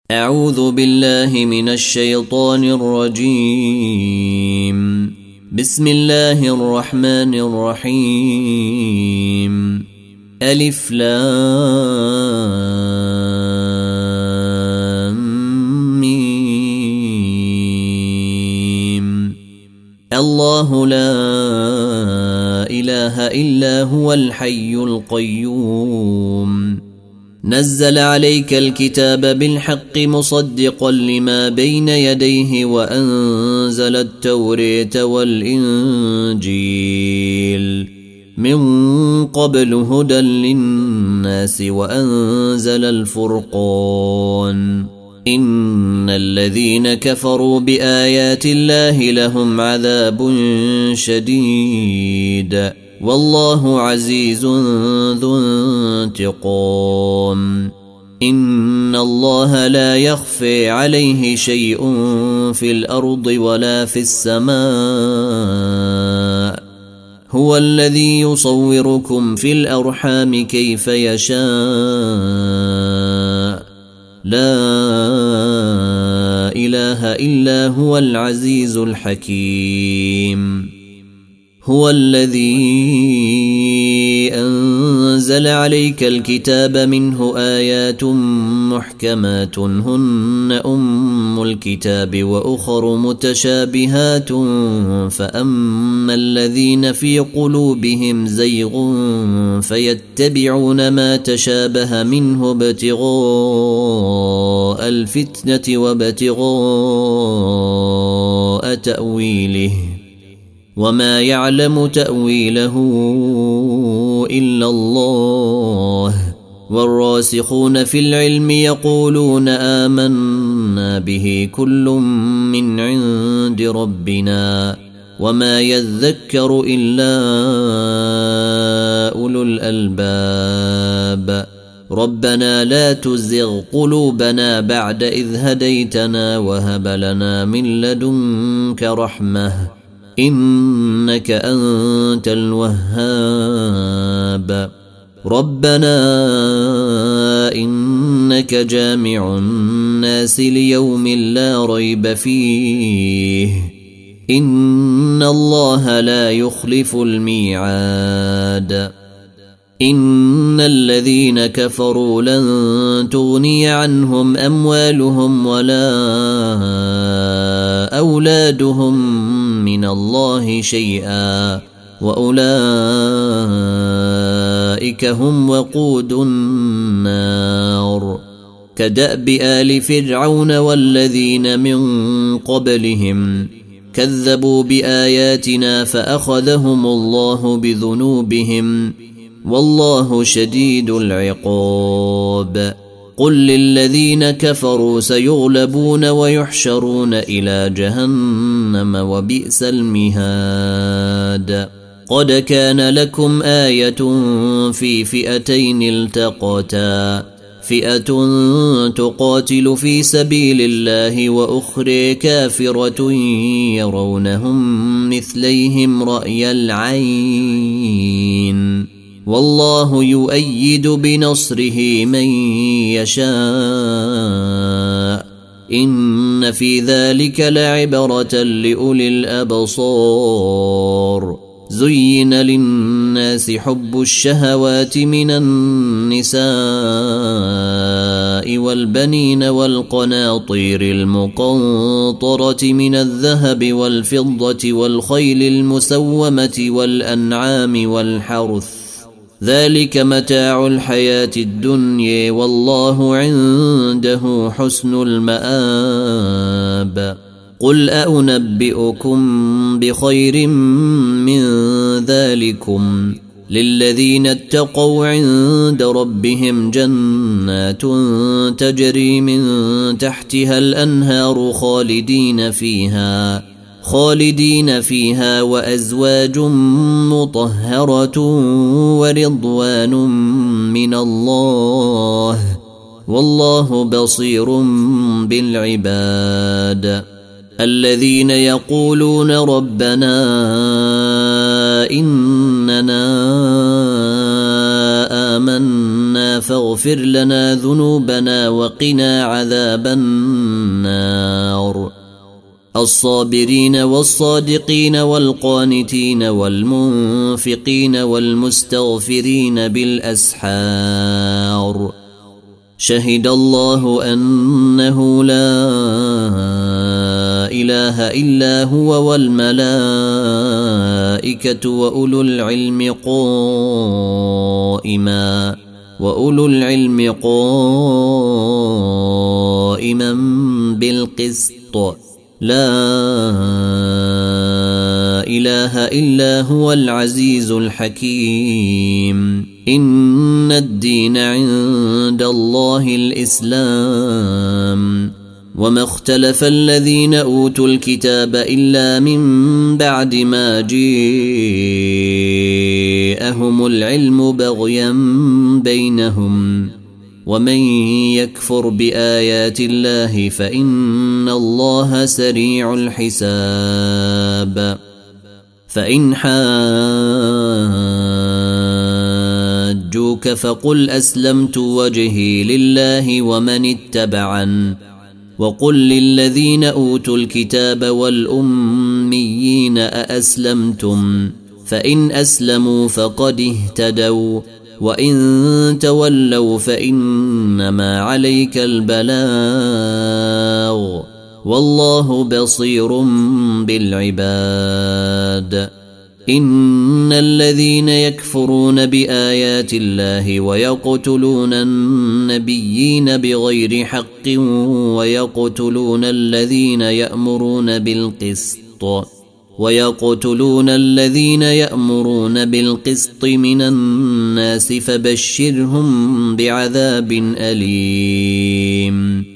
أعوذ بالله من الشيطان الرجيم. بسم الله الرحمن الرحيم. ألف لام ميم. الله لا إله إلا هو الحي القيوم. نزل عليك الكتاب بالحق مصدقا لما بين يديه وأنزل التوراة والإنجيل من قبل هدى للناس وأنزل الفرقان. إن الذين كفروا بآيات الله لهم عذاب شديد والله عزيز ذو انتقام. إن الله لا يخفي عليه شيء في الأرض ولا في السماء. هو الذي يصوركم في الأرحام كيف يشاء. لا إله إلا هو العزيز الحكيم. هو الذي أنزل عليك الكتاب منه آيات محكمات هن أم الكتاب وأخر متشابهات فأما الذين في قلوبهم زيغ فيتبعون ما تشابه منه ابتغاء الفتنة وابتغاء تأويله وما يعلم تأويله إلا الله. والراسخون في العلم يقولون آمنا به كل من عند ربنا وما يذكر إلا أولو الألباب. ربنا لا تزغ قلوبنا بعد إذ هديتنا وهب لنا من لدنك رحمة إنك أنت الوهاب. ربنا إنك جامع الناس ليوم لا ريب فيه إن الله لا يخلف الميعاد. إن الذين كفروا لن تغني عنهم أموالهم ولا أولادهم من الله شيئا وأولئك هم وقود النار. كدأب آل فرعون والذين من قبلهم كذبوا بآياتنا فأخذهم الله بذنوبهم والله شديد العقاب. قل للذين كفروا سيغلبون ويحشرون إلى جهنم وبئس المهاد. قد كان لكم آية في فئتين التقتا فئة تقاتل في سبيل الله وأخرى كافرة يرونهم مثليهم رأي العين والله يؤيد بنصره من يشاء. إن في ذلك لعبرة لأولي الأبصار. زين للناس حب الشهوات من النساء والبنين والقناطير المقنطرة من الذهب والفضة والخيل المسومة والأنعام والحرث ذلك متاع الحياة الدنيا والله عنده حسن المآب. قل أنبئكم بخير من ذلكم للذين اتقوا عند ربهم جنات تجري من تحتها الأنهار خالدين فيها وأزواج مطهرة ورضوان من الله والله بصير بالعباد. الذين يقولون ربنا إننا آمنا ربنا فاغفر لنا ذنوبنا وقنا عذاب النار الصابرين والصادقين والقانتين والمنفقين والمستغفرين بالأسحار شهد الله أنه لا إله إلا هو والملائكة وأولو العلم قائما بالقسط لا إله إلا هو العزيز الحكيم إن الدين عند الله الإسلام وما اختلف الذين أوتوا الكتاب إلا من بعد ما جاءهم العلم بغيا بينهم ومن يكفر بآيات الله فإن الله سريع الحساب فإن حاجوك فقل أسلمت وجهي لله ومن اتبعن وقل للذين أوتوا الكتاب والأميين أأسلمتم فإن أسلموا فقد اهتدوا وإن تولوا فإنما عليك البلاغ والله بصير بالعباد إن الذين يكفرون بآيات الله ويقتلون النبيين بغير حق ويقتلون الذين يأمرون بالقسط من الناس فبشرهم بعذاب أليم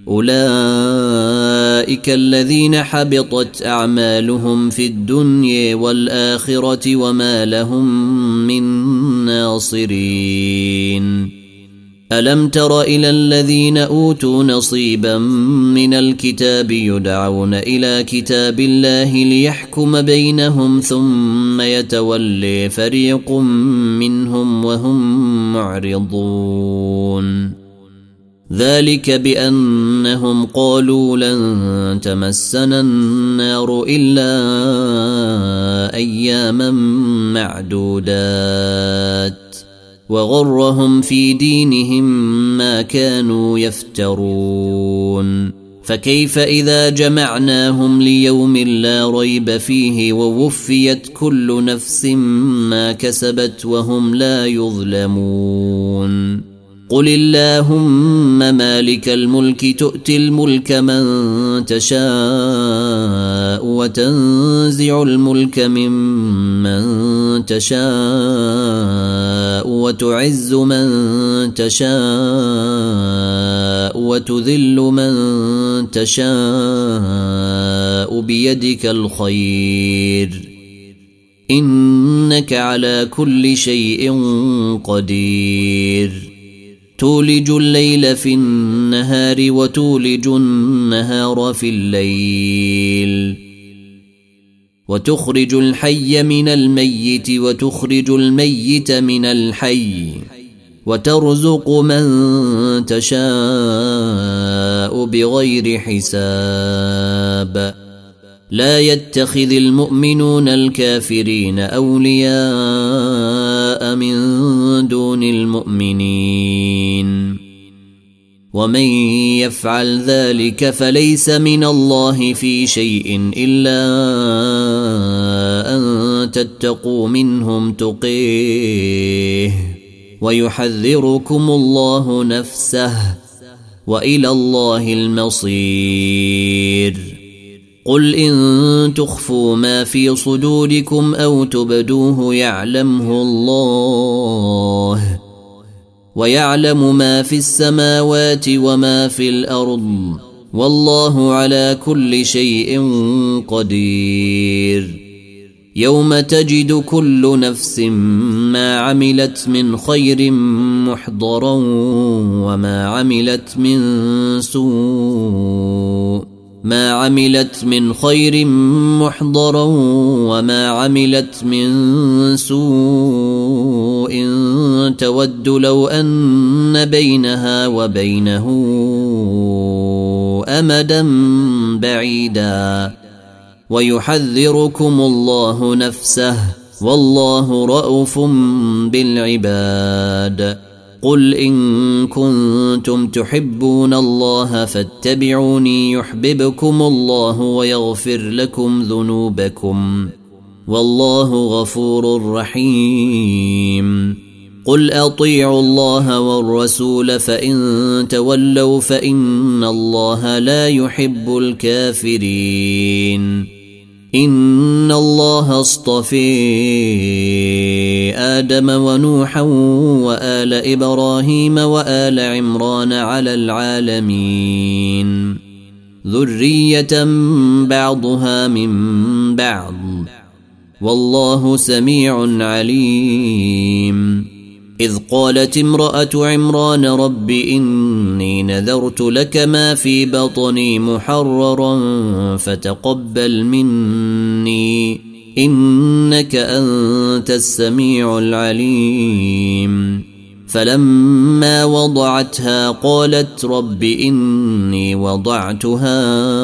أولئك الذين حبطت أعمالهم في الدنيا والآخرة وما لهم من ناصرين ألم تر إلى الذين أوتوا نصيبا من الكتاب يدعون إلى كتاب الله ليحكم بينهم ثم يتولي فريق منهم وهم معرضون ذلك بأنهم قالوا لن تمسنا النار إلا أياما معدودات وغرهم في دينهم ما كانوا يفترون فكيف إذا جمعناهم ليوم لا ريب فيه ووفيت كل نفس ما كسبت وهم لا يظلمون قل اللهم مالك الملك تؤتي الملك من تشاء وتنزع الملك ممن تشاء وتعز من تشاء وتذل من تشاء بيدك الخير إنك على كل شيء قدير تولج الليل في النهار وتولج النهار في الليل وتخرج الحي من الميت وتخرج الميت من الحي وترزق من تشاء بغير حساب لا يتخذ المؤمنون الكافرين أولياء من دون المؤمنين ومن يفعل ذلك فليس من الله في شيء إلا أن تتقوا منهم تقيه ويحذركم الله نفسه وإلى الله المصير قل إن تخفوا ما في صدوركم أو تبدوه يعلمه الله ويعلم ما في السماوات وما في الأرض والله على كل شيء قدير يوم تجد كل نفس ما عملت من خير محضرا وما عملت من سوء ما عملت من خير محضرا وما عملت من سوء تود تود لو أن بينها وبينه أمدا بعيدا ويحذركم الله نفسه والله رءوف بالعباد قل إن كنتم تحبون الله فاتبعوني يحببكم الله ويغفر لكم ذنوبكم والله غفور رحيم قل أطيعوا الله والرسول فإن تولوا فإن الله لا يحب الكافرين إن الله اصطفى آدم ونوحا وآل إبراهيم وآل عمران على العالمين ذرية بعضها من بعض والله سميع عليم إذ قالت امرأة عمران رب إني نذرت لك ما في بطني محررا فتقبل مني إنك أنت السميع العليم فلما وضعتها قالت رب إني وضعتها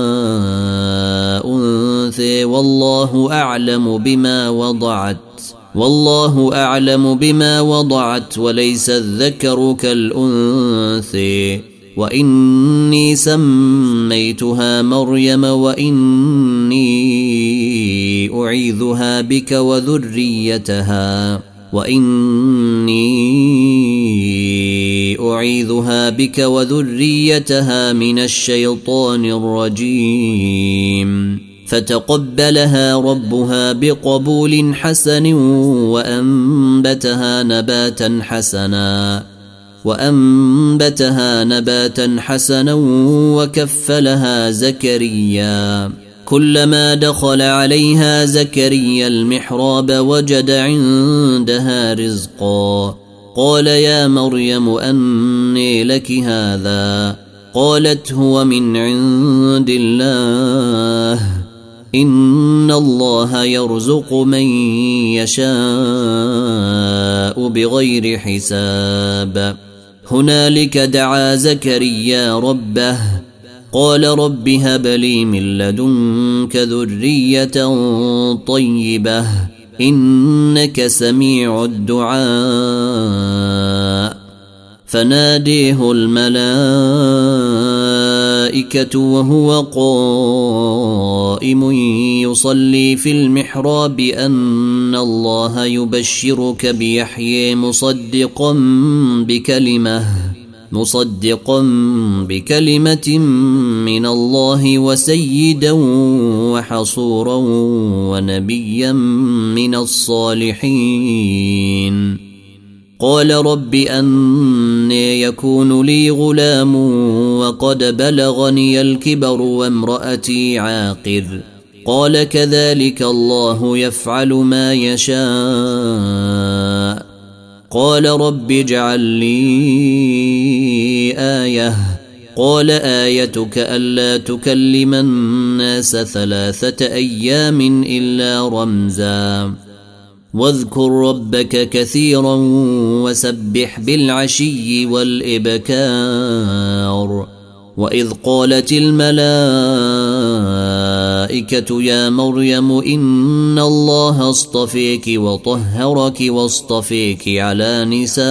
أنثى والله أعلم بما وضعت وليس الذكر كالأنثى وإني سميتها مريم وإني أعيذها بك وذريتها من الشيطان الرجيم فتقبلها ربها بقبول حسن وأنبتها نباتا حسنا وكفلها زكريا كلما دخل عليها زكريا المحراب وجد عندها رزقا قال يا مريم أنى لك هذا قالت هو من عند الله إن الله يرزق من يشاء بغير حساب هنالك دعا زكريا ربه قال رب هب لي من لدنك ذرية طيبة إنك سميع الدعاء فناديه الملائكة وهو قائم يصلي في المحراب أن الله يبشرك بيحيى مصدقا بكلمة من الله وسيدا وحصورا ونبيا من الصالحين قال رب أنى يكون لي غلام وقد بلغني الكبر وامرأتي عاقر قال كذلك الله يفعل ما يشاء قال رب اجعل لي آية قال آيتك ألا تكلم الناس 3 أيام إلا رمزا واذكر ربك كثيرا وسبح بالعشي والإبكار وإذ قالت الملائكة يا مريم إن الله اصطفيك وطهرك واصطفيك على نساء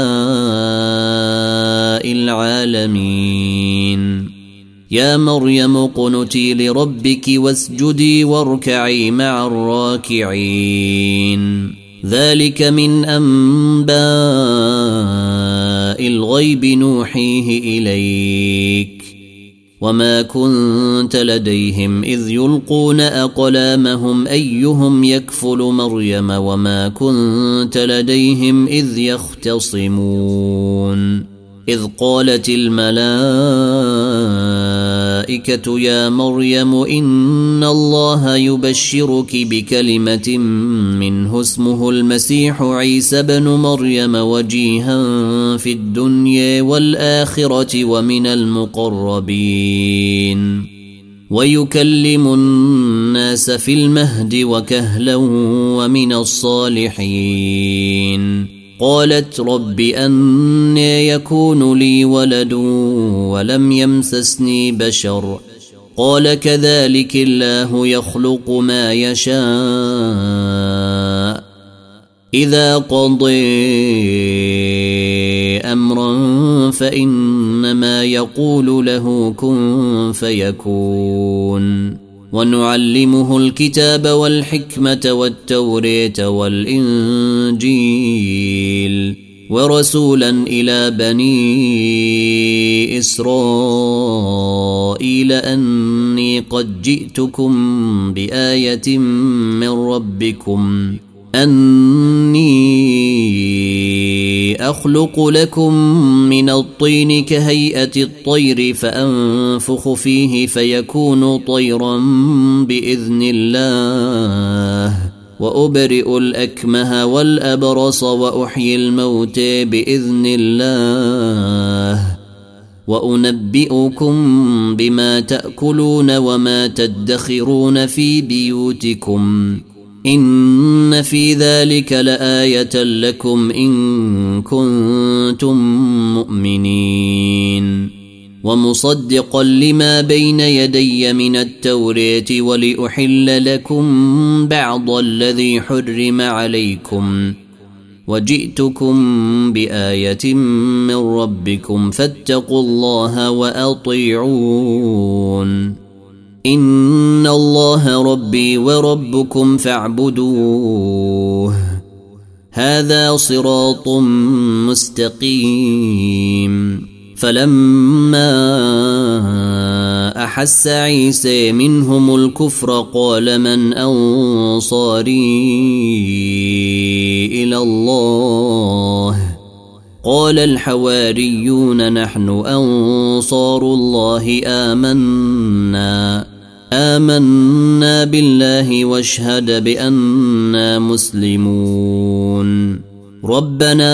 العالمين يا مريم اقنتي لربك واسجدي واركعي مع الراكعين ذلك من أنباء الغيب نوحيه إليك وما كنت لديهم إذ يلقون أقلامهم أيهم يكفل مريم وما كنت لديهم إذ يختصمون إذ قالت الملائكة يا مريم إن الله يبشرك بكلمة منه اسمه المسيح عيسى بن مريم وجيها في الدنيا والآخرة ومن المقربين ويكلم الناس في المهد وكهلا ومن الصالحين قالت رب أنى يكون لي ولد ولم يمسسني بشر قال كذلك الله يخلق ما يشاء إذا قضى أمرا فإنما يقول له كن فيكون ونعلمه الكتاب والحكمة والتوراة والإنجيل ورسولا إلى بني إسرائيل أني قد جئتكم بآية من ربكم أني أخلق لكم من الطين كهيئة الطير فأنفخ فيه فيكون طيرا بإذن الله وأبرئ الأكمه والأبرص وأحيي الموتى بإذن الله وأنبئكم بما تأكلون وما تدخرون في بيوتكم إن في ذلك لآية لكم إن كنتم مؤمنين ومصدقا لما بين يدي من التوراة ولأحل لكم بعض الذي حرم عليكم وجئتكم بآية من ربكم فاتقوا الله وأطيعون إن الله ربي وربكم فاعبدوه هذا صراط مستقيم فلما أحس عيسى منهم الكفر قال من أنصاري إلى الله قال الحواريون نحن أنصار الله آمنا بالله واشهد بأننا مسلمون ربنا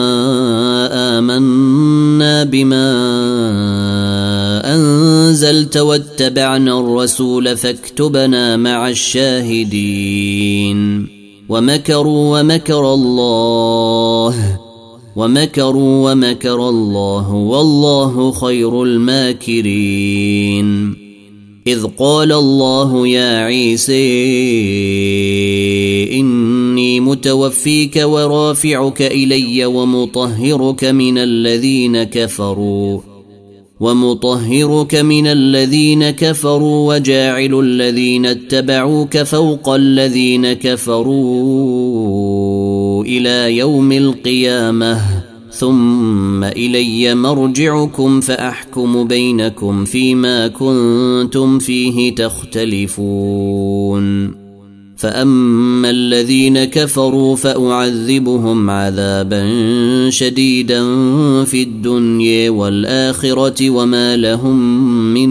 آمنا بما أنزلت واتبعنا الرسول فاكتبنا مع الشاهدين ومكروا ومكر الله والله خير الماكرين إذ قال الله يا عيسى إني متوفيك ورافعك إلي ومطهرك من الذين كفروا وجاعل الذين اتبعوك فوق الذين كفروا إلى يوم القيامة ثم إلي مرجعكم فأحكم بينكم فيما كنتم فيه تختلفون فأما الذين كفروا فأعذبهم عذابا شديدا في الدنيا والآخرة وما لهم من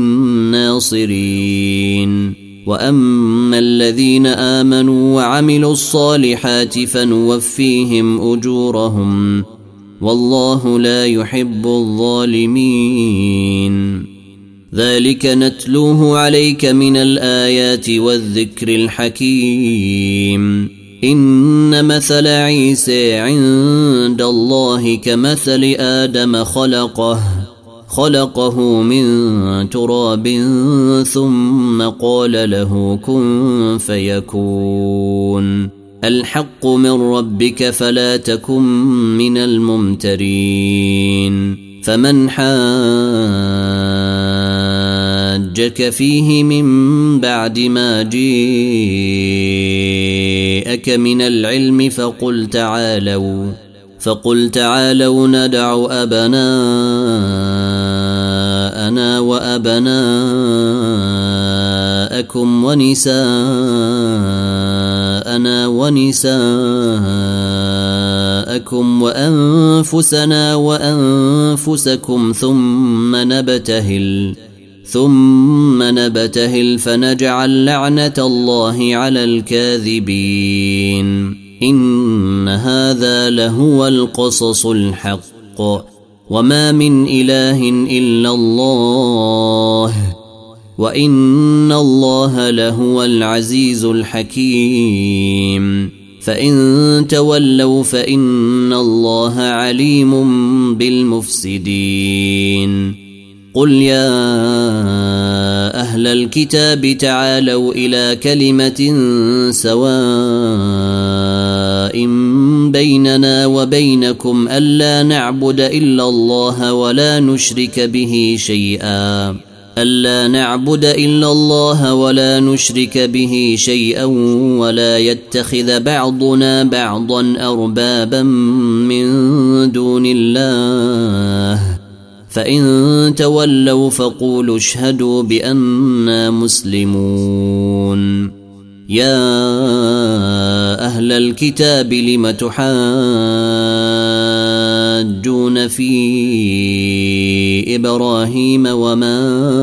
ناصرين وأما الذين آمنوا وعملوا الصالحات فنوفيهم أجورهم والله لا يحب الظالمين ذلك نتلوه عليك من الآيات والذكر الحكيم إن مثل عيسى عند الله كمثل آدم خلقه من تراب ثم قال له كن فيكون الحق من ربك فلا تكن من الممترين فمن حاجك فيه من بعد ما جاءك من العلم فقل تعالوا ندع أبناءنا وأبناءكم ونساءنا ونساءكم وأنفسنا وأنفسكم ثم نبتهل فنجعل لعنة الله على الكاذبين إن هذا لهو القصص الحق وما من إله إلا الله وإن الله لهو العزيز الحكيم فإن تولوا فإن الله عليم بالمفسدين قل يا أهل الكتاب تعالوا إلى كلمة سواء بيننا وبينكم ألا نعبد إلا الله ولا نشرك به شيئا ولا يتخذ بعضنا بعضا أربابا من دون الله فإن تولوا فقولوا اشهدوا بأننا مسلمون يا أهل الكتاب لم تحاجون في إبراهيم وما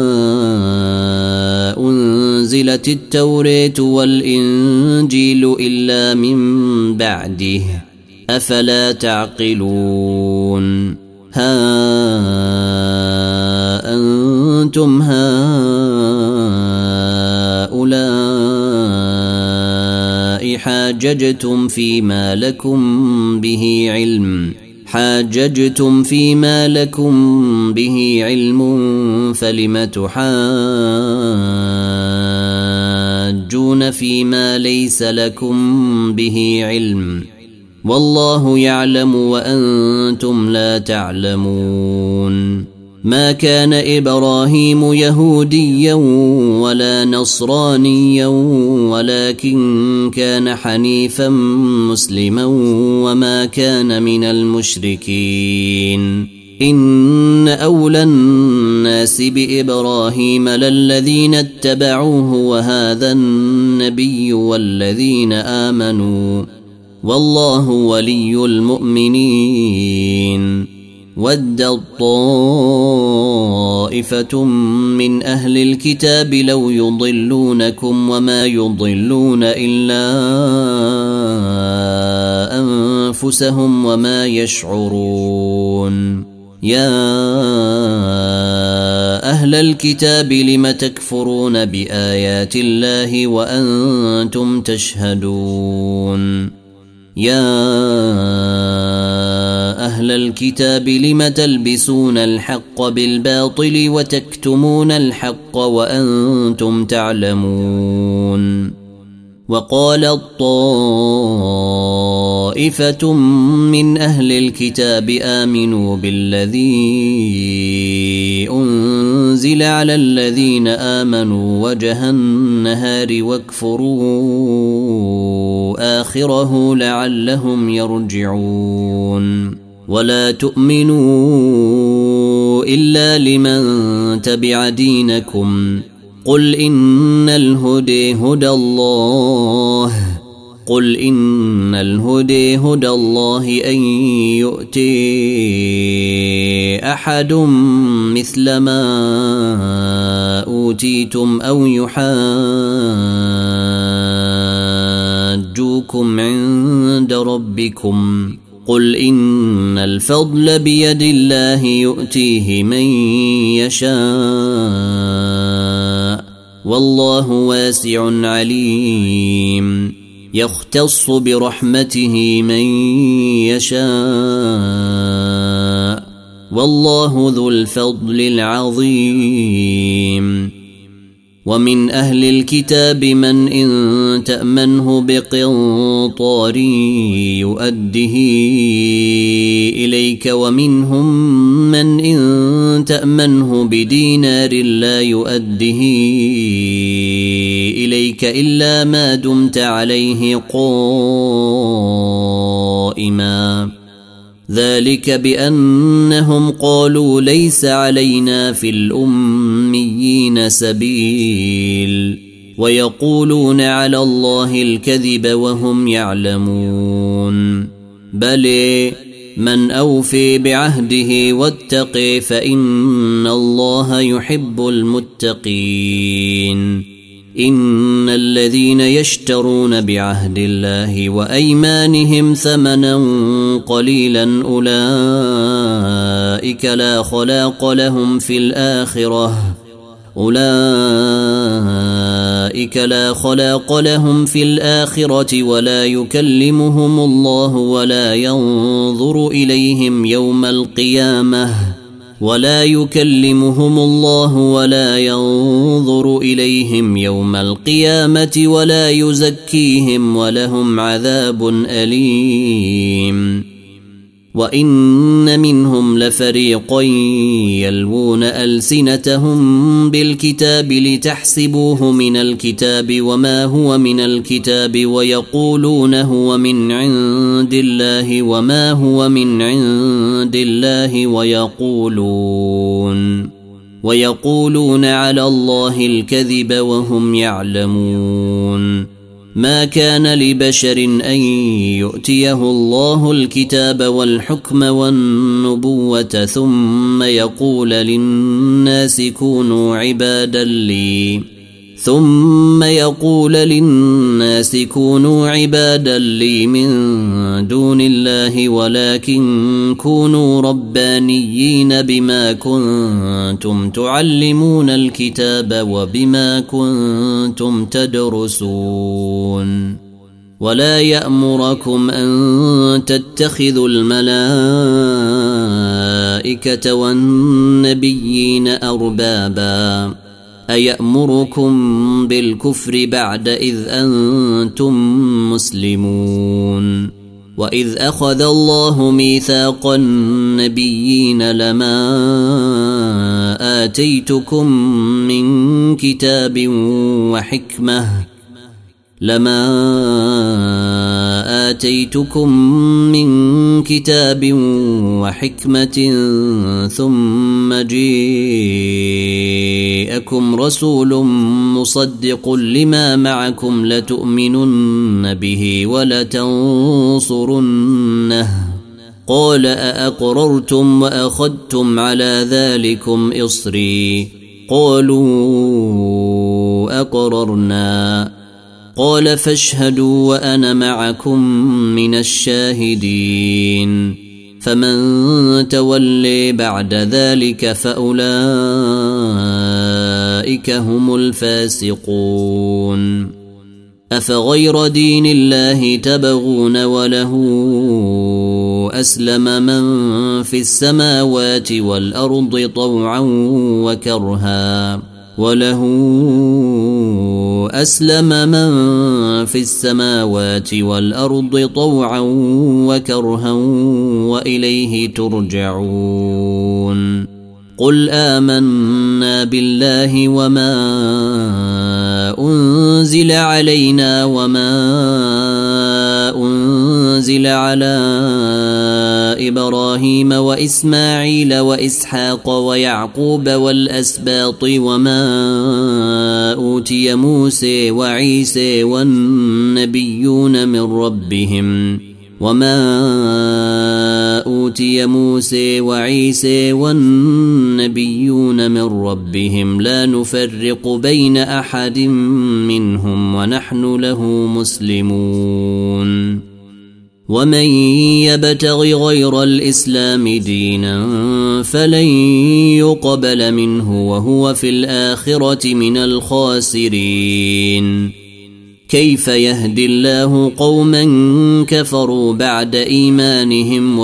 أنزلت التوراة والإنجيل إلا من بعده أفلا تعقلون ها أنتم هؤلاء حاججتم فيما لكم به علم فلم تحاجون فيما ليس لكم به علم والله يعلم وأنتم لا تعلمون ما كان إبراهيم يهوديا ولا نصرانيا ولكن كان حنيفا مسلما وما كان من المشركين إن أولى الناس بإبراهيم للذين اتبعوه وهذا النبي والذين آمنوا والله ولي المؤمنين ودت طائفة من أهل الكتاب لو يضلونكم وما يضلون إلا أنفسهم وما يشعرون يا أهل الكتاب لم تكفرون بآيات الله وأنتم تشهدون يا أهل الكتاب لم تلبسون الحق بالباطل وتكتمون الحق وأنتم تعلمون وقالت طائفة من أهل الكتاب آمنوا بالذي أنزل على الذين آمنوا وجه النهار واكفروا آخره لعلهم يرجعون ولا تؤمنوا إلا لمن تبع دينكم قل إن الهدى هدى الله أن يؤتي أحد مثل ما أوتيتم أو يحاجوكم عند ربكم قل إن الفضل بيد الله يؤتيه من يشاء والله واسع عليم يختص برحمته من يشاء والله ذو الفضل العظيم ومن أهل الكتاب من إن تأمنه بقنطار يؤده إليك ومنهم من إن تأمنه بدينار لا يؤده إليك إلا ما دمت عليه قائما ذلك بأنهم قالوا ليس علينا في الأميين سبيل ويقولون على الله الكذب وهم يعلمون بل من أوفي بعهده واتقي فإن الله يحب المتقين إن الذين يشترون بعهد الله وأيمانهم ثمنا قليلا أولئك لا خلاق لهم في الآخرة أولئك لا خلاق لهم في الآخرة ولا يكلمهم الله ولا ينظر إليهم يوم القيامة ولا يزكيهم ولهم عذاب أليم. وإن منهم لفريقا يلوون ألسنتهم بالكتاب لتحسبوه من الكتاب وما هو من الكتاب ويقولون هو من عند الله وما هو من عند الله ويقولون على الله الكذب وهم يعلمون. ما كان لبشر أن يؤتيه الله الكتاب والحكم والنبوة ثم يقول للناس كونوا عبادا لي من دون الله ولكن كونوا ربانيين بما كنتم تعلمون الكتاب وبما كنتم تدرسون. ولا يأمركم أن تتخذوا الملائكة والنبيين أربابا أيأمركم بالكفر بعد إذ أنتم مسلمون. وإذ أخذ الله ميثاق النبيين لما آتيتكم من كتاب وحكمة ثم جاءكم رسول مصدق لما معكم لتؤمنن به ولتنصرنه قال أأقررتم وأخذتم على ذلكم إصري قالوا أقررنا قال فاشهدوا وأنا معكم من الشاهدين. فمن تولي بعد ذلك فأولئك هم الفاسقون. أفغير دين الله تبغون وله أسلم من في السماوات والأرض طوعا وكرها وإليه ترجعون. قل آمنا بالله وما أنزل علينا وما أنزل على إبراهيم وإسماعيل وإسحاق ويعقوب والأسباط وما أوتي موسى وعيسى والنبيون من ربهم لا نفرق بين أحد منهم ونحن له مسلمون. ومن يبتغ غير الإسلام دينا فلن يقبل منه وهو في الآخرة من الخاسرين. كيف يهدي الله قوما كفروا بعد إيمانهم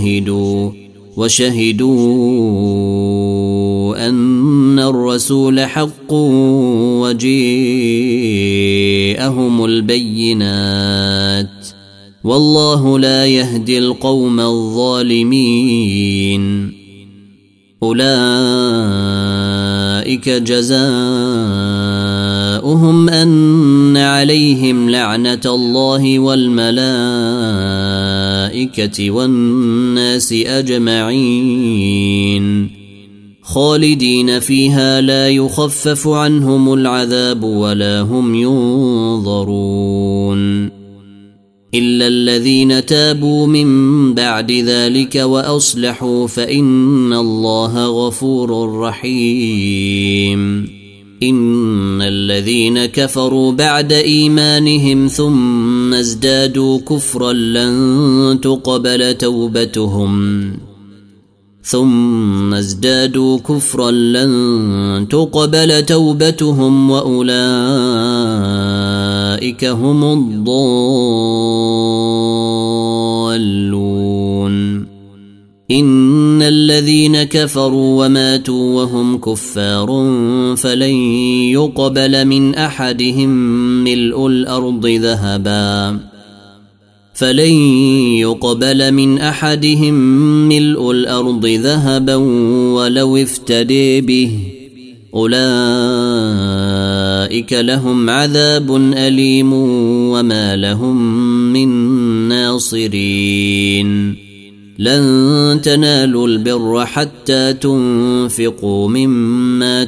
وشهدوا أن الرسول حق وجاءهم البينات والله لا يهدي القوم الظالمين. أولئك جزاؤهم أن عليهم لعنة الله والملائكة والناس أجمعين خالدين فيها لا يخفف عنهم العذاب ولا هم ينظرون إلا الذين تابوا من بعد ذلك وأصلحوا فإن الله غفور رحيم. إن الذين كفروا بعد إيمانهم ثم ازدادوا كفرا لن تقبل توبتهم ثم ازدادوا كفرا لن تقبل توبتهم وأولئك هم الضالون. إن الذين كفروا وماتوا وهم كفار فلن يقبل من أحدهم ملء الأرض ذهبا ولو افتدي به أولئك لهم عذاب أليم وما لهم من ناصرين. لن تنالوا البر حتى تنفقوا مما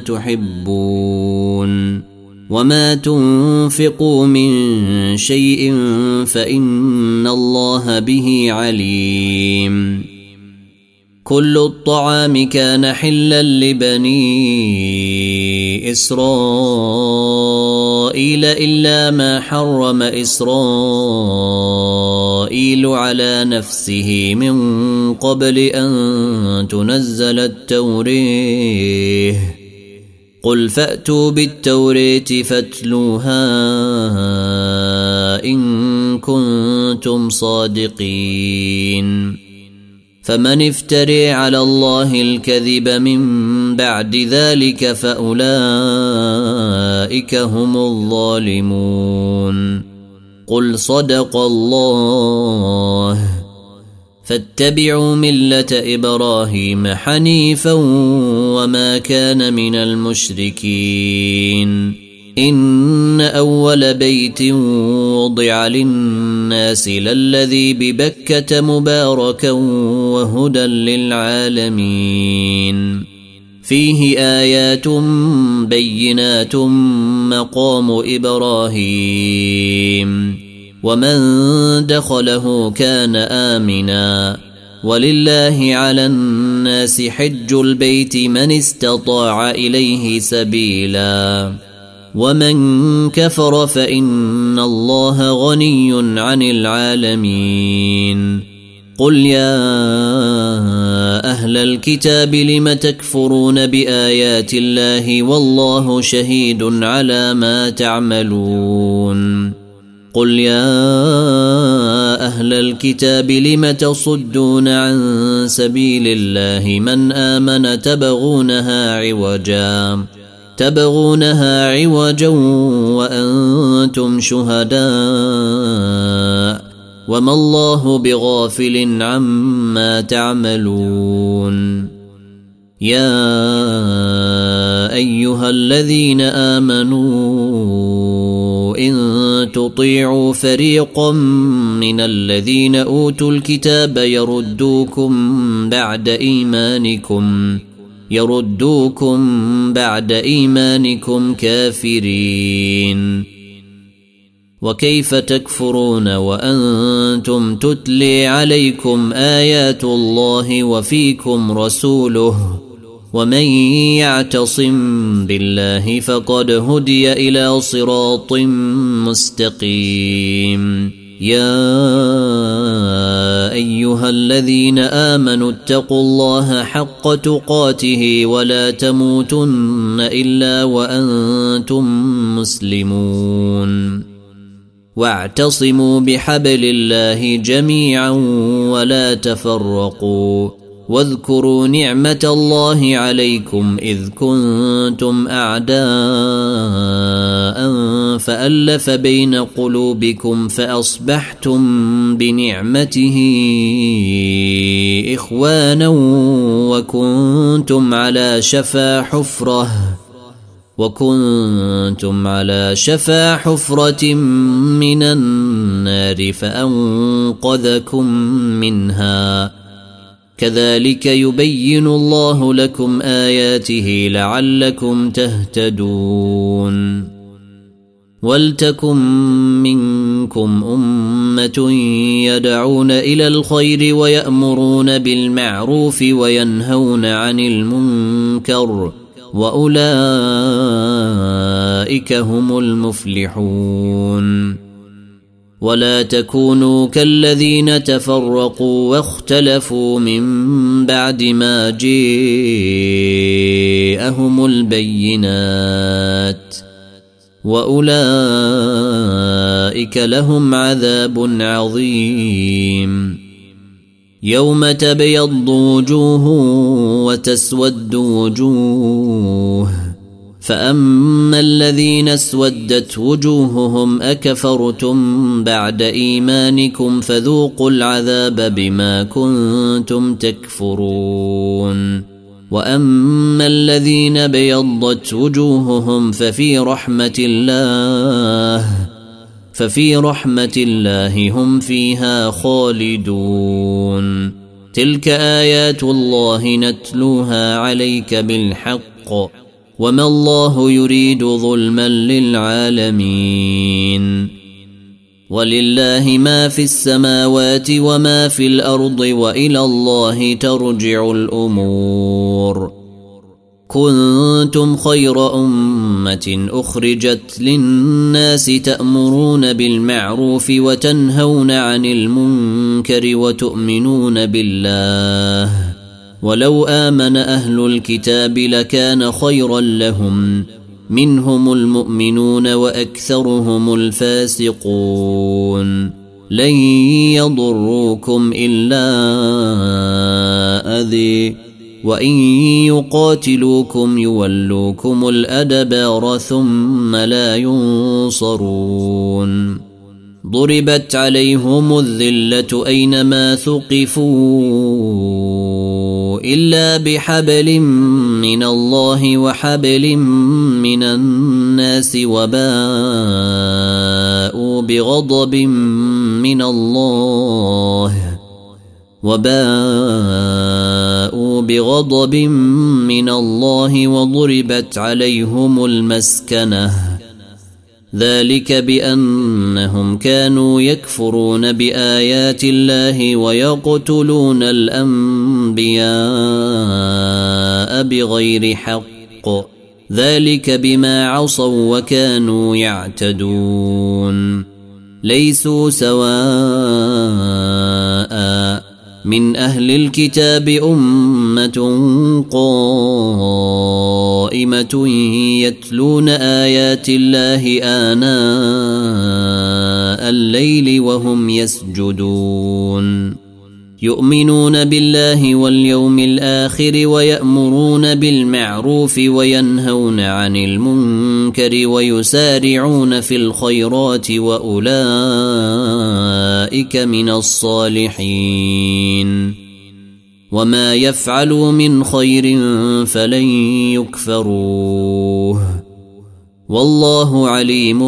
تحبون وما تنفقوا من شيء فإن الله به عليم. كل الطعام كان حلا لبني إسرائيل إلا ما حرم إسرائيل على نفسه من قبل أن تنزل التوريه. قل فأتوا بالتوراة فاتلوها إن كنتم صادقين. فمن افتري على الله الكذب من بعد ذلك فأولئك هم الظالمون. قل صدق الله فاتبعوا ملة إبراهيم حنيفا وما كان من المشركين. إن أول بيت وضع للناس للذي ببكة مباركا وهدى للعالمين. فيه آيات بينات مقام إبراهيم ومن دخله كان آمنا ولله على الناس حج البيت من استطاع إليه سبيلا ومن كفر فإن الله غني عن العالمين. قل يا أهل الكتاب لم تكفرون بآيات الله والله شهيد على ما تعملون. قل يا أهل الكتاب لم تصدون عن سبيل الله من آمن تبغونها عوجا وأنتم شهداء وما الله بغافل عما تعملون. يا أيها الذين آمنوا إن تطيعوا فريقا من الذين أوتوا الكتاب يردوكم بعد إيمانكم كافرين. وكيف تكفرون وأنتم تتلي عليكم آيات الله وفيكم رسوله ومن يعتصم بالله فقد هدي إلى صراط مستقيم. يا أيها الذين آمنوا اتقوا الله حق تقاته ولا تموتن إلا وأنتم مسلمون. واعتصموا بحبل الله جميعا ولا تفرقوا واذكروا نعمة الله عليكم إذ كنتم أعداء فألف بين قلوبكم فأصبحتم بنعمته إخوانا وكنتم على شفا حفرة من النار فأنقذكم منها. كذلك يبين الله لكم آياته لعلكم تهتدون. ولتكن منكم أمة يدعون إلى الخير ويأمرون بالمعروف وينهون عن المنكر وأولئك هم المفلحون. ولا تكونوا كالذين تفرقوا واختلفوا من بعد ما جاءهم البينات وأولئك لهم عذاب عظيم. يوم تبيض وجوه وتسود وجوه، فأما الذين اسودت وجوههم أكفرتم بعد إيمانكم فذوقوا العذاب بما كنتم تكفرون. وأما الذين بيضت وجوههم ففي رحمة الله هم فيها خالدون. تلك آيات الله نتلوها عليك بالحق وما الله يريد ظلما للعالمين. ولله ما في السماوات وما في الأرض وإلى الله ترجع الأمور. كنتم خير أمة أخرجت للناس تأمرون بالمعروف وتنهون عن المنكر وتؤمنون بالله، ولو آمن أهل الكتاب لكان خيرا لهم، منهم المؤمنون وأكثرهم الفاسقون. لن يضروكم إلا أذى، وإن يقاتلوكم يولوكم الأدبار ثم لا ينصرون. ضربت عليهم الذلة أينما ثقفوا إلا بحبل من الله وحبل من الناس وباءوا بغضب من الله وضربت عليهم المسكنة، ذلك بأنهم كانوا يكفرون بآيات الله ويقتلون الأنبياء بغير حق، ذلك بما عصوا وكانوا يعتدون. ليسوا سواء من أهل الكتاب أمة قائمة يتلون آيات الله آناء الليل وهم يسجدون، يؤمنون بالله واليوم الآخر ويأمرون بالمعروف وينهون عن المنكر ويسارعون في الخيرات وأولئك من الصالحين. وما يفعلوا من خير فلن يكفروه، والله عليم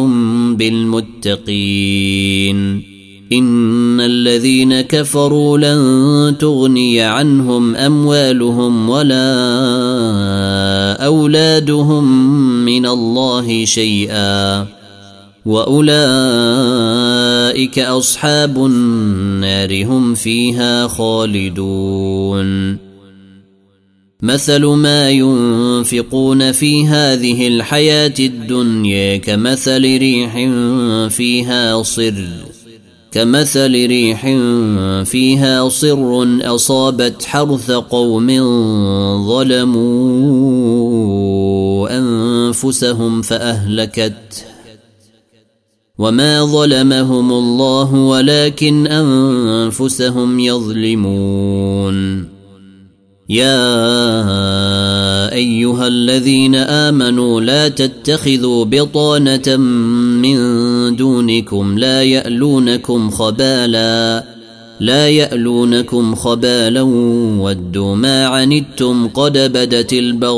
بالمتقين. إن الذين كفروا لن تغني عنهم أموالهم ولا أولادهم من الله شيئا، وأولئك أصحاب النار هم فيها خالدون. مثل ما ينفقون في هذه الحياة الدنيا كمثل ريح فيها صر أصابت حرث قوم ظلموا أنفسهم فأهلكته، وما ظلمهم الله ولكن أنفسهم يظلمون. يا أيها الذين آمنوا لا تتخذوا بطانة من دونكم لا يألونكم خبالا ودوا ما عنتم قد بدت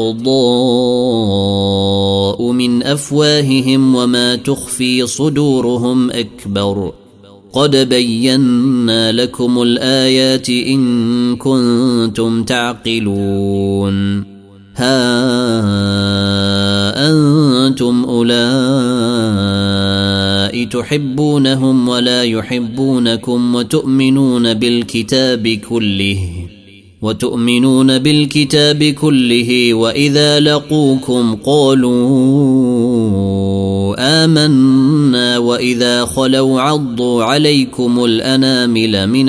البغضاء من أفواههم وما تخفي صدورهم أكبر، قد بينا لكم الآيات إن كنتم تعقلون. ها أنتم أولئك تحبونهم ولا يحبونكم وتؤمنون بالكتاب كله وإذا لقوكم قالوا آمنا وإذا خلوا عضوا عليكم الأنامل من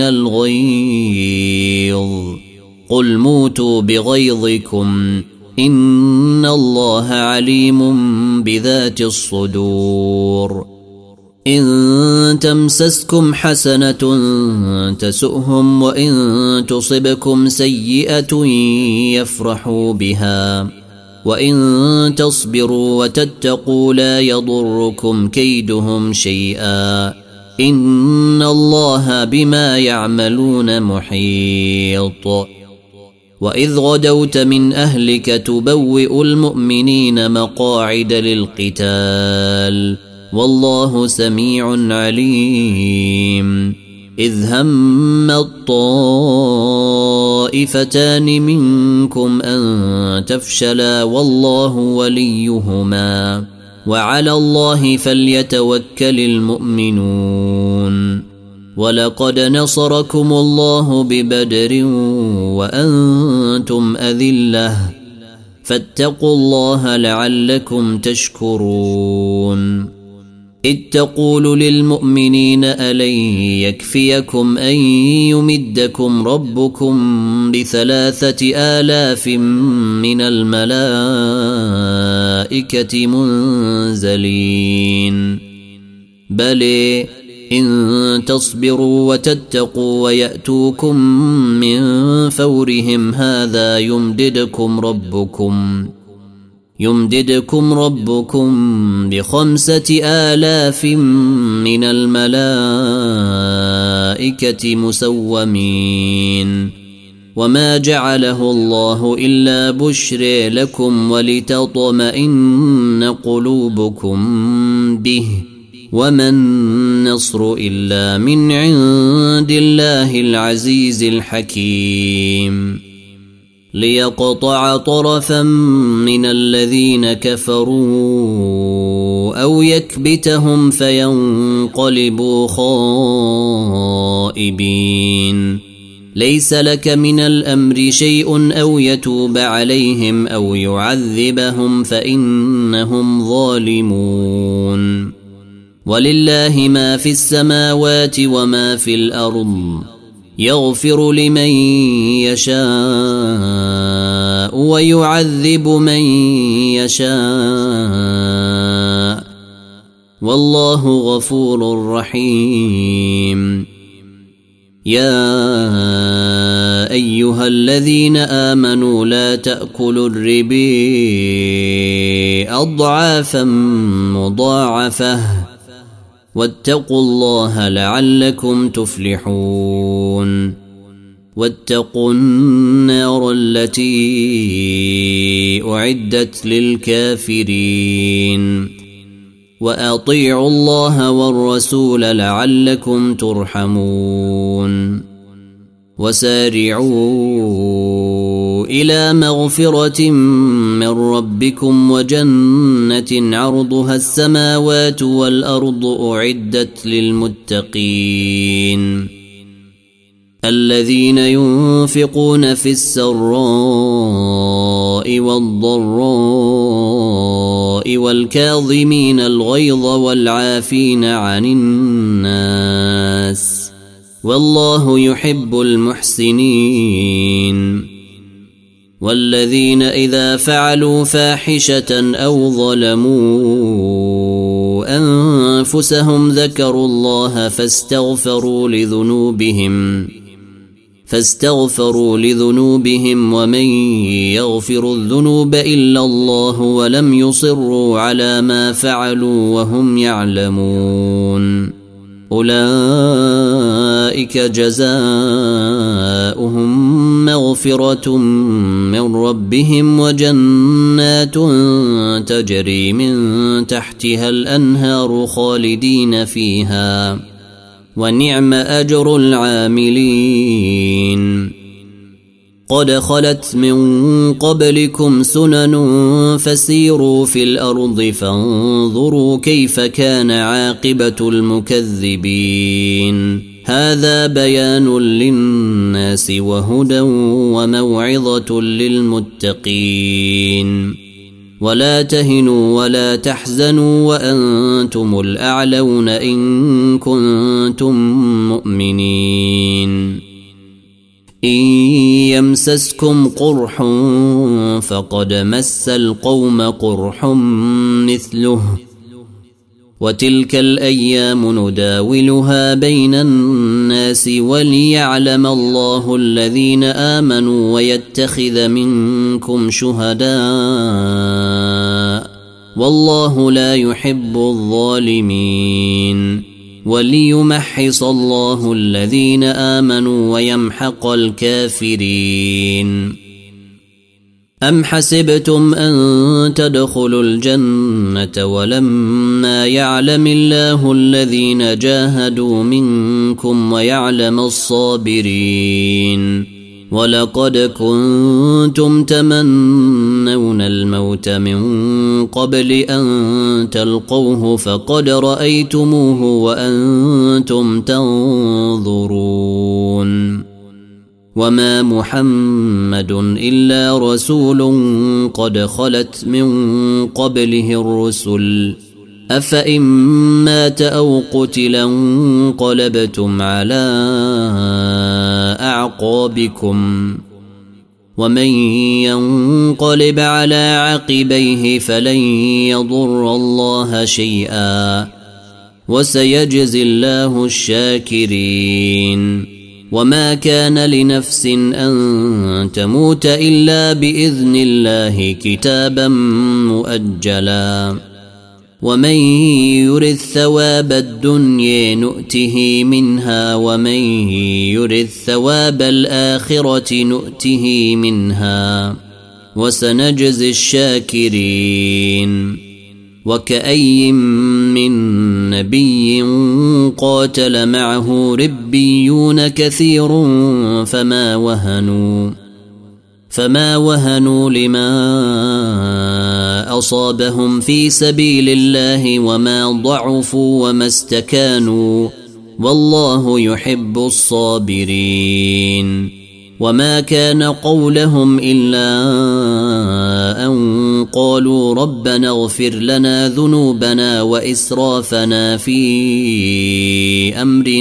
الغيظ قل موتوا بغيظكم إن الله عليم بذات الصدور إن تمسسكم حسنة تسؤهم وإن تصبكم سيئة يفرحوا بها وإن تصبروا وتتقوا لا يضركم كيدهم شيئا إن الله بما يعملون محيط وإذ غدوت من أهلك تبوئ المؤمنين مقاعد للقتال والله سميع عليم إذ هم الطائفتان منكم أن تفشلا والله وليهما وعلى الله فليتوكل المؤمنون ولقد نصركم الله ببدر وأنتم أذلة فاتقوا الله لعلكم تشكرون إذ تقول للمؤمنين ألن يكفيكم أن يمدكم ربكم ب3,000 من الملائكة منزلين بل إن تصبروا وتتقوا ويأتوكم من فورهم هذا يمددكم ربكم ب5,000 من الملائكة مسومين وما جعله الله إلا بشر لكم ولتطمئن قلوبكم به وما النصر إلا من عند الله العزيز الحكيم ليقطع طرفا من الذين كفروا أو يكبتهم فينقلبوا خائبين ليس لك من الأمر شيء أو يتوب عليهم أو يعذبهم فإنهم ظالمون ولله ما في السماوات وما في الأرض يغفر لمن يشاء ويعذب من يشاء والله غفور رحيم يا أيها الذين آمنوا لا تأكلوا الربا أضعافا مضاعفة واتقوا الله لعلكم تفلحون واتقوا النار التي أعدت للكافرين وأطيعوا الله والرسول لعلكم ترحمون وسارعوا إلى مغفرة من ربكم وجنة عرضها السماوات والأرض أعدت للمتقين الذين ينفقون في السراء والضراء والكاظمين الغيظ والعافين عن الناس والله يحب المحسنين والذين إذا فعلوا فاحشة أو ظلموا أنفسهم ذكروا الله فاستغفروا لذنوبهم ومن يغفر الذنوب إلا الله ولم يصروا على ما فعلوا وهم يعلمون أولئك جزاؤهم مغفرة من ربهم وجنات تجري من تحتها الأنهار خالدين فيها ونعم أجر العاملين قد خلت من قبلكم سنن فسيروا في الأرض فانظروا كيف كان عاقبة المكذبين هذا بيان للناس وهدى وموعظة للمتقين ولا تهنوا ولا تحزنوا وأنتم الأعلون إن كنتم مؤمنين إن يمسسكم قرح فقد مس القوم قرح مثله وتلك الأيام نداولها بين الناس وليعلم الله الذين آمنوا ويتخذ منكم شهداء والله لا يحب الظالمين وليمحص الله الذين آمنوا ويمحق الكافرين أم حسبتم أن تدخلوا الجنة ولما يعلم الله الذين جاهدوا منكم ويعلم الصابرين ولقد كنتم تمنون الموت من قبل أن تلقوه فقد رأيتموه وأنتم تنظرون وما محمد إلا رسول قد خلت من قبله الرسل أفإن مات أو قتلا انقلبتم على أعقابكم ومن ينقلب على عقبيه فلن يضر الله شيئا وسيجزي الله الشاكرين وما كان لنفس أن تموت إلا بإذن الله كتابا مؤجلا ومن يرد ثواب الدنيا نؤته منها ومن يرد ثواب الآخرة نؤته منها وسنجزي الشاكرين وكأي من نبي قاتل معه ربيون كثير فما وهنوا لما أصابهم في سبيل الله وما ضعفوا وما استكانوا والله يحب الصابرين وما كان قولهم إلا أن قالوا ربنا اغفر لنا ذنوبنا وإسرافنا في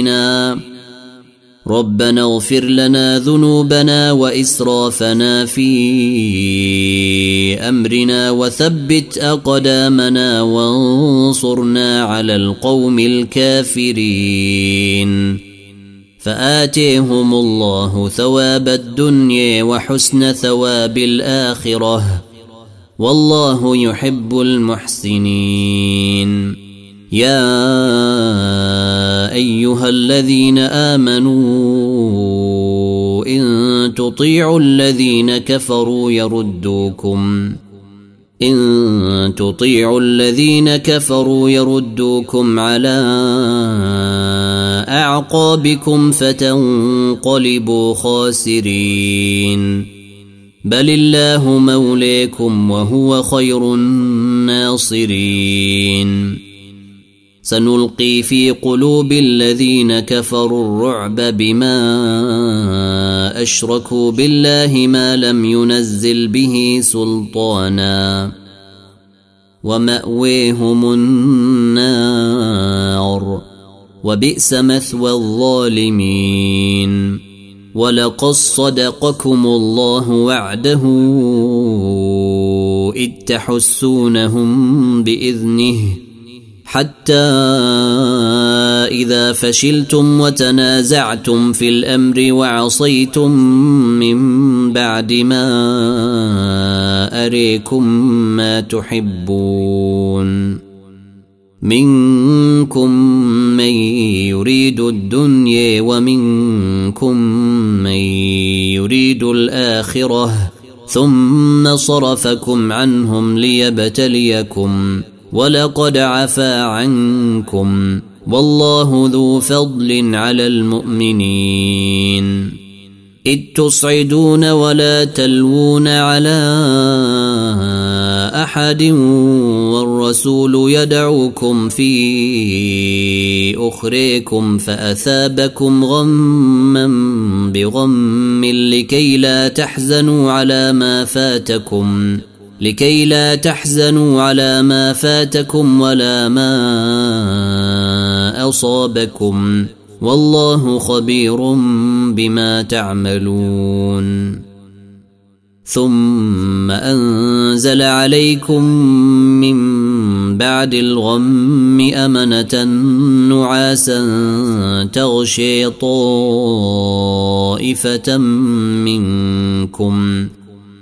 أمرنا وثبت أقدامنا وانصرنا على القوم الكافرين فآتيهم الله ثواب الدنيا وحسن ثواب الآخرة والله يحب المحسنين يا أيها الذين آمنوا إن تطيعوا الذين كفروا يردوكم على أعقابكم فتنقلبوا خاسرين بل الله مولاكم وهو خير الناصرين سنلقي في قلوب الذين كفروا الرعب بما أشركوا بالله ما لم ينزل به سلطانا ومأويهم النار وبئس مثوى الظالمين ولقد صدقكم الله وعده إذ تحسونهم بإذنه حتى إذا فشلتم وتنازعتم في الأمر وعصيتم من بعد ما أريكم ما تحبون منكم من يريد الدنيا ومنكم من يريد الآخرة ثم صرفكم عنهم ليبتليكم ولقد عفا عنكم والله ذو فضل على المؤمنين إذ تصعدون ولا تلوون على أحد والرسول يدعوكم في أخريكم فأثابكم غما بغم لكي لا تحزنوا على ما فاتكم لكي لا تحزنوا على ما فاتكم ولا ما أصابكم والله خبير بما تعملون. ثم أنزل عليكم من بعد الغم أمنة نعاسا تغشي طائفة منكم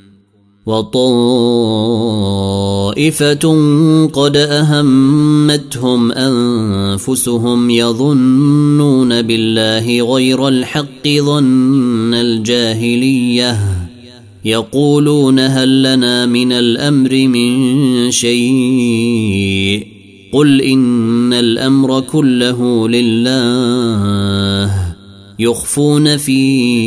وطائفة قد أهمتهم أنفسهم يظنون بالله غير الحق ظن الجاهلية يقولون هل لنا من الأمر من شيء قل إن الأمر كله لله يخفون في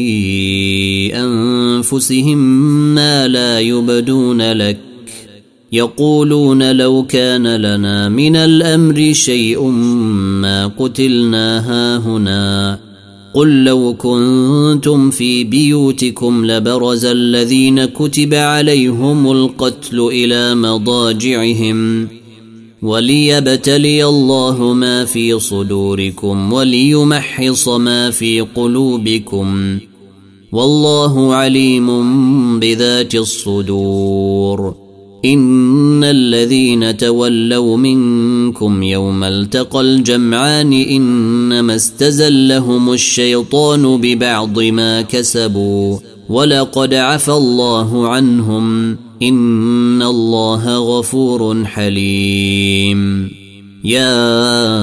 أنفسهم ما لا يبدون لك يقولون لو كان لنا من الأمر شيء ما قتلنا هاهنا قل لو كنتم في بيوتكم لبرز الذين كتب عليهم القتل إلى مضاجعهم وليبتلي الله ما في صدوركم وليمحص ما في قلوبكم والله عليم بذات الصدور. إن الذين تولوا منكم يوم التقى الجمعان إنما استزلهم الشيطان ببعض ما كسبوا ولقد عفى الله عنهم إن الله غفور حليم. يا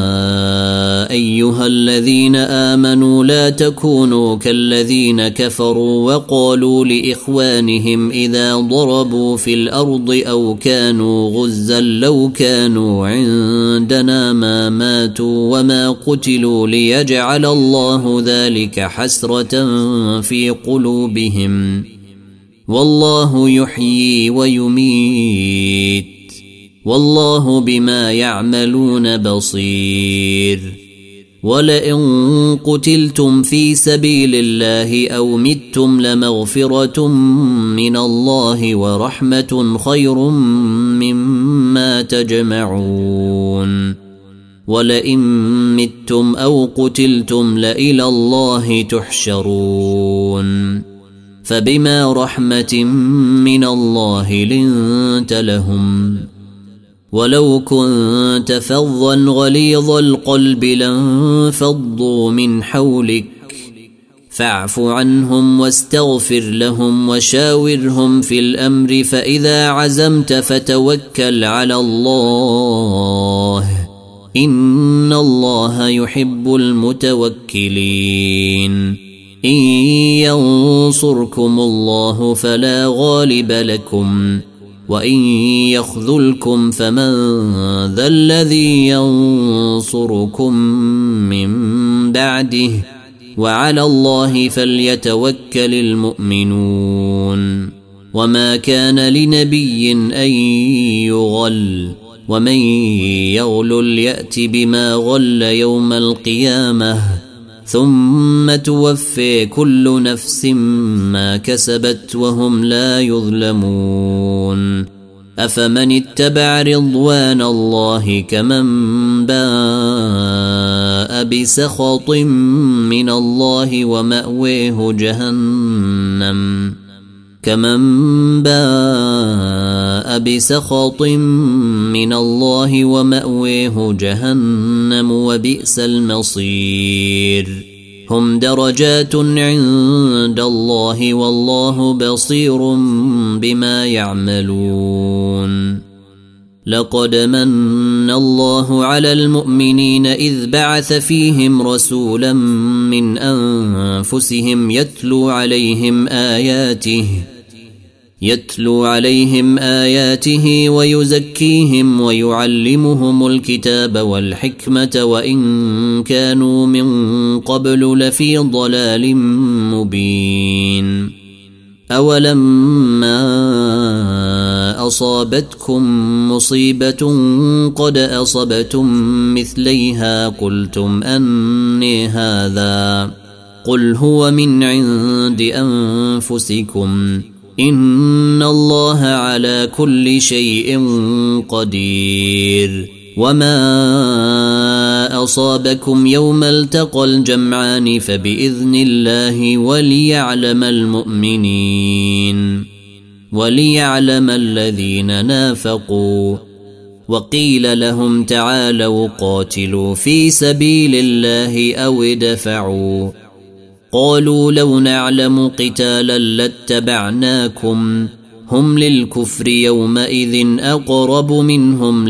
أيها الذين آمنوا لا تكونوا كالذين كفروا وقالوا لإخوانهم إذا ضربوا في الأرض أو كانوا غزا لو كانوا عندنا ما ماتوا وما قتلوا ليجعل الله ذلك حسرة في قلوبهم والله يحيي ويميت والله بما يعملون بصير. ولئن قتلتم في سبيل الله أو متم لمغفرة من الله ورحمة خير مما تجمعون. ولئن متم أو قتلتم لإلى الله تحشرون. فبما رحمة من الله لنت لهم ولو كنت فظا غليظ القلب لانفضوا من حولك فاعف عنهم واستغفر لهم وشاورهم في الأمر فإذا عزمت فتوكل على الله إن الله يحب المتوكلين. إن ينصركم الله فلا غالب لكم وإن يخذلكم فمن ذا الذي ينصركم من بعده وعلى الله فليتوكل المؤمنون. وما كان لنبي أن يغل ومن يغلل يأت بما غل يوم القيامة ثم توفي كل نفس ما كسبت وهم لا يظلمون. أفمن اتبع رضوان الله كمن باء بسخط من الله ومأويه جهنم وبئس المصير. هم درجات عند الله والله بصير بما يعملون. لقد من الله على المؤمنين إذ بعث فيهم رسولا من أنفسهم يتلو عليهم آياته ويزكيهم ويعلمهم الكتاب والحكمة وإن كانوا من قبل لفي ضلال مبين. أولما أصابتكم مصيبة قد أصبتم مثليها قلتم أني هذا قل هو من عند أنفسكم إن الله على كل شيء قدير وما أصابكم يوم التقى الجمعان فبإذن الله وليعلم الذين نافقوا وقيل لهم تعالوا قاتلوا في سبيل الله أو ادفعوا قالوا لو نعلم قتالا لاتبعناكم هم للكفر يومئذ أقرب منهم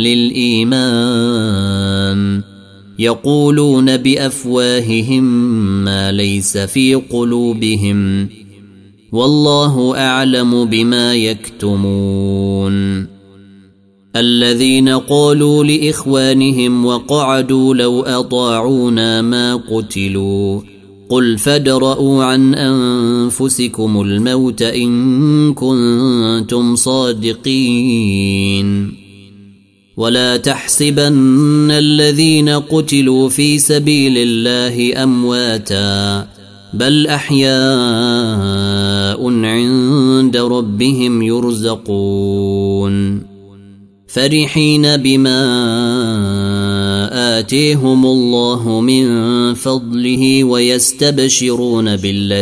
للإيمان يقولون بأفواههم ما ليس في قلوبهم والله أعلم بما يكتمون الذين قالوا لإخوانهم وقعدوا لو أطاعونا ما قتلوا قل فادرءوا عن أنفسكم الموت إن كنتم صادقين ولا تحسبن الذين قتلوا في سبيل الله أمواتا بل أحياء عند ربهم يرزقون فرحين بما آتيهم الله من فضله ويستبشرون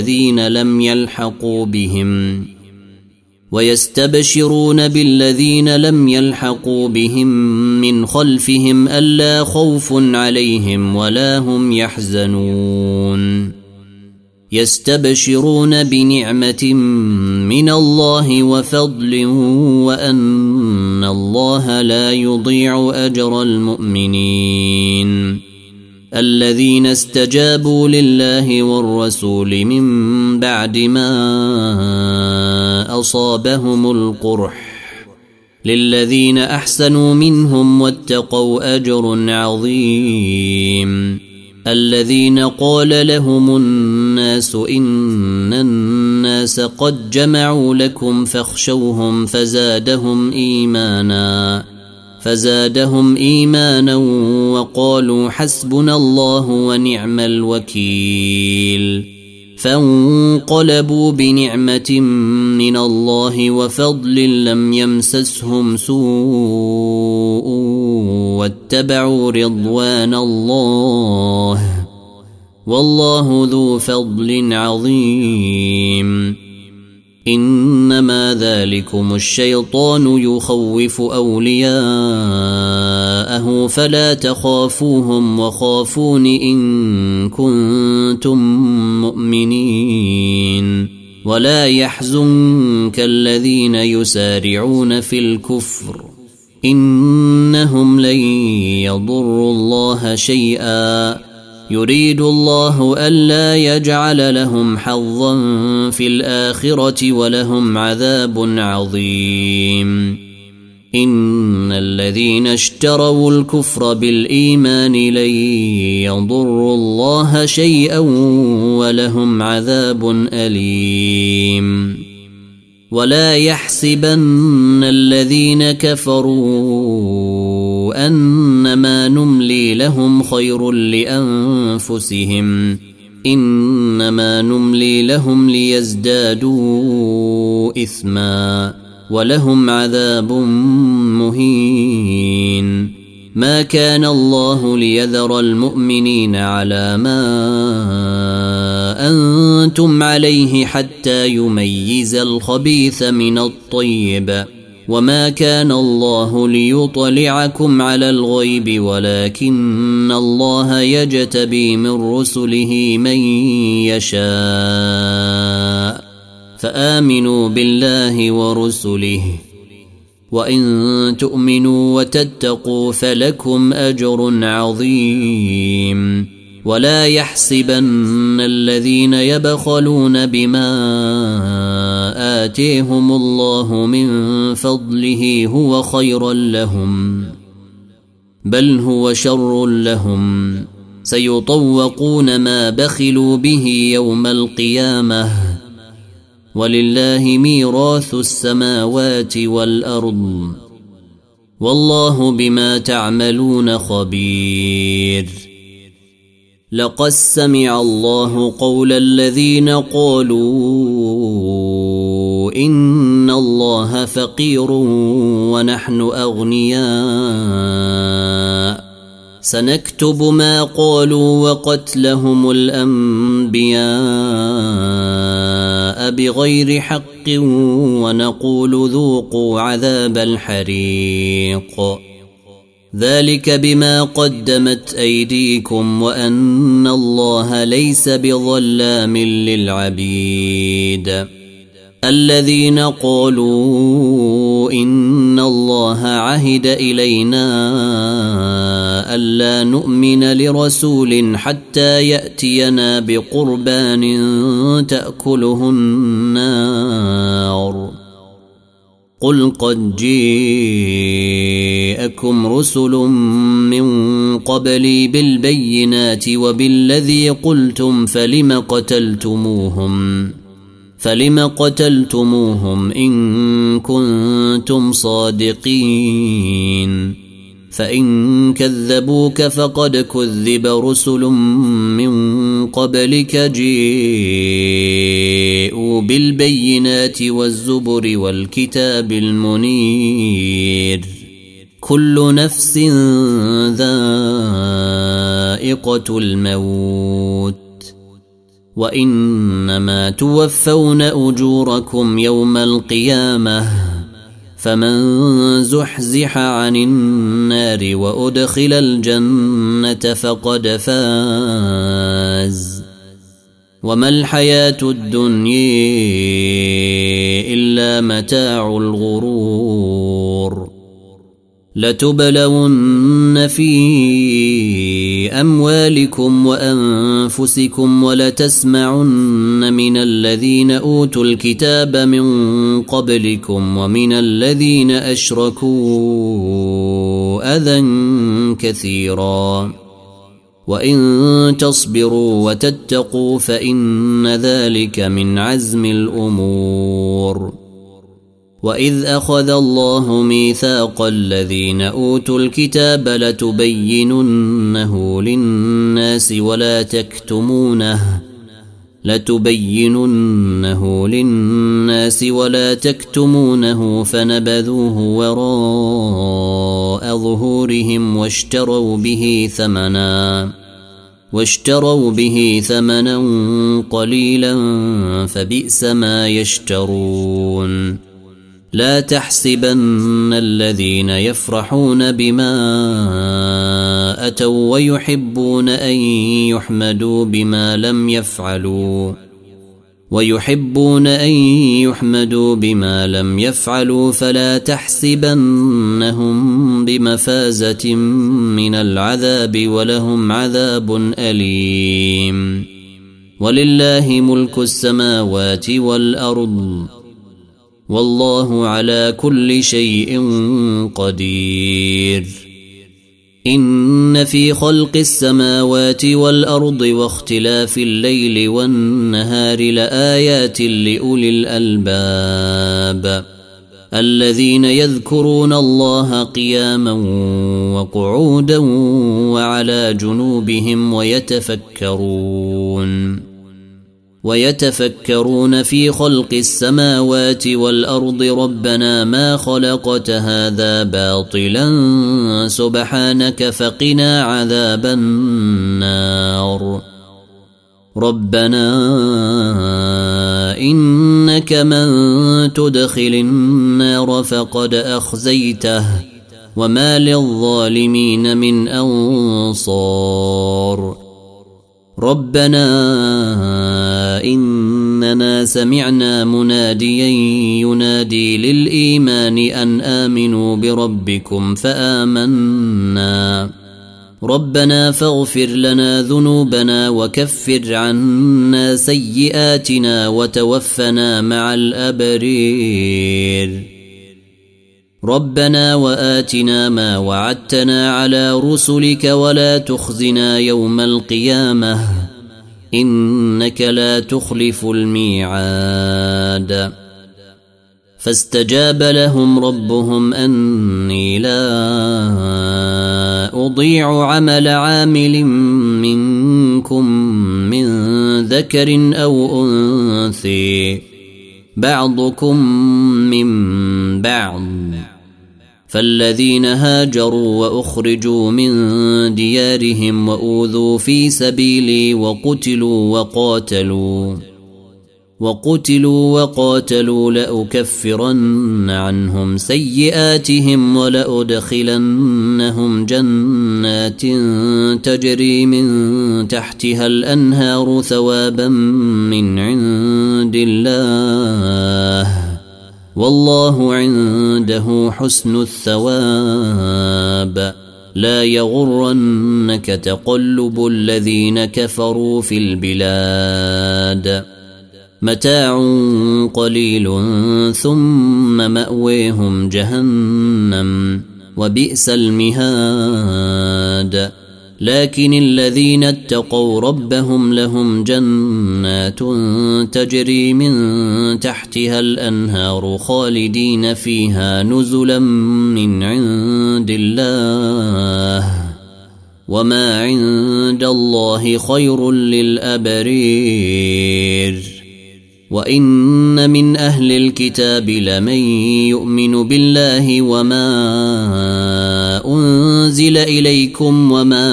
بالذين لم يلحقوا بهم من خلفهم ألا خوف عليهم ولا هم يحزنون يستبشرون بنعمة من الله وفضل وأن الله لا يضيع أجر المؤمنين الذين استجابوا لله والرسول من بعد ما أصابهم القرح للذين أحسنوا منهم واتقوا أجر عظيم الذين قال لهم الناس إن الناس قد جمعوا لكم فاخشوهم فزادهم إيمانا وقالوا حسبنا الله ونعم الوكيل فانقلبوا بنعمة من الله وفضل لم يمسسهم سوء واتبعوا رضوان الله والله ذو فضل عظيم إنما ذلكم الشيطان يخوف أولياءه فلا تخافوهم وخافون إن كنتم مؤمنين ولا يحزنك الذين يسارعون في الكفر إنهم لن يضروا الله شيئا يريد الله ألا يجعل لهم حظا في الآخرة ولهم عذاب عظيم إن الذين اشتروا الكفر بالإيمان لن يضروا الله شيئا ولهم عذاب أليم ولا يحسبن الذين كفروا أنما نملي لهم خير لأنفسهم إنما نملي لهم ليزدادوا إثما ولهم عذاب مهين ما كان الله ليذر المؤمنين على ما أنتم عليه حتى يميز الخبيث من الطيب وما كان الله ليطلعكم على الغيب ولكن الله يجتبي من رسله من يشاء فآمنوا بالله ورسله وإن تؤمنوا وتتقوا فلكم أجر عظيم ولا يحسبن الذين يبخلون بما آتيهم الله من فضله هو خيرا لهم بل هو شر لهم سيطوقون ما بخلوا به يوم القيامة ولله ميراث السماوات والأرض والله بما تعملون خبير لقد سمع الله قول الذين قالوا إن الله فقير ونحن أغنياء سنكتب ما قالوا وقتلهم الأنبياء بغير حق ونقول ذوقوا عذاب الحريق ذلك بما قدمت أيديكم وأن الله ليس بظلام للعبيد الذين قالوا إن الله عهد إلينا ألا نؤمن لرسول حتى يأتينا بقربان تأكله النار قل قد جاءكم رسل من قبلي بالبينات وبالذي قلتم فلم قتلتموهم إن كنتم صادقين فإن كذبوك فقد كذب رسل من قبلك جاءوا بالبينات والزبر والكتاب المنير كل نفس ذائقة الموت وإنما توفون أجوركم يوم القيامة فمن زحزح عن النار وأدخل الجنة فقد فاز وما الحياة الدنيا إلا متاع الغرور لتبلون في أموالكم وأنفسكم ولتسمعن من الذين أوتوا الكتاب من قبلكم ومن الذين أشركوا أذى كثيرا وإن تصبروا وتتقوا فإن ذلك من عزم الأمور وإذ أخذ الله ميثاق الذين أوتوا الكتاب لتبيننه للناس ولا تكتمونه فنبذوه وراء ظهورهم واشتروا به ثمنا قليلا فبئس ما يشترون لا تحسبن الذين يفرحون بما أتوا ويحبون أن يحمدوا بما لم يفعلوا فلا تحسبنهم بمفازة من العذاب ولهم عذاب أليم ولله ملك السماوات والأرض والله على كل شيء قدير إن في خلق السماوات والأرض واختلاف الليل والنهار لآيات لأولي الألباب الذين يذكرون الله قياما وقعودا وعلى جنوبهم ويتفكرون في خلق السماوات والأرض ربنا ما خلقت هذا باطلا سبحانك فقنا عذاب النار ربنا إنك من تدخل النار فقد أخزيته وما للظالمين من أنصار ربنا إننا سمعنا مناديا ينادي للإيمان أن آمنوا بربكم فآمنا ربنا فاغفر لنا ذنوبنا وكفر عنا سيئاتنا وتوفنا مع الأبرير ربنا وآتنا ما وعدتنا على رسلك ولا تخزنا يوم القيامة إنك لا تخلف الميعاد فاستجاب لهم ربهم أني لا أضيع عمل عامل منكم من ذكر أو أنثى بعضكم من بعض. فالذين هاجروا وأخرجوا من ديارهم وأوذوا في سبيلي وقتلوا وقاتلوا لأكفرن عنهم سيئاتهم ولأدخلنهم جنات تجري من تحتها الأنهار ثوابا من عند الله والله عنده حسن الثواب. لا يغرنك تقلب الذين كفروا في البلاد متاع قليل ثم مأويهم جهنم وبئس المهاد. لكن الذين اتقوا ربهم لهم جنات تجري من تحتها الأنهار خالدين فيها نزلا من عند الله وما عند الله خير للأبرير. وإن من أهل الكتاب لمن يؤمن بالله وما أنزل إليكم وما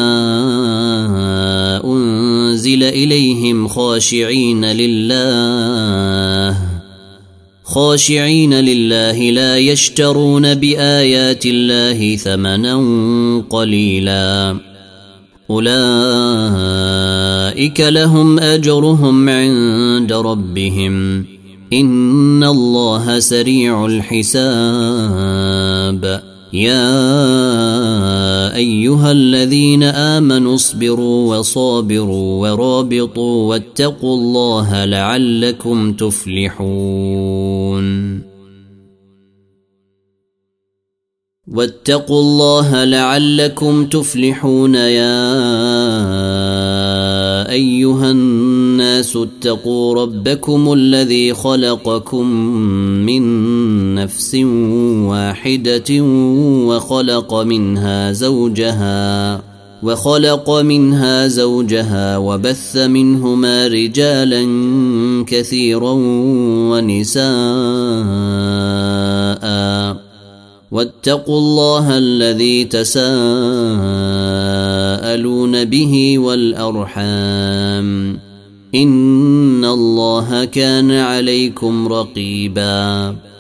أنزل إليهم خاشعين لله لا يشترون بآيات الله ثمنا قليلا أولئك لهم أجرهم عند ربهم إن الله سريع الحساب. يا أيها الذين آمنوا اصبروا وصابروا ورابطوا واتقوا الله لعلكم تفلحون. واتقوا الله لعلكم تفلحون. يا أيها الناس اتقوا ربكم الذي خلقكم من نفس واحدة وخلق منها زوجها وبث منهما رجالا كثيرا ونساء واتقوا الله الذي تساءلون به والأرحام إن الله كان عليكم رقيبا.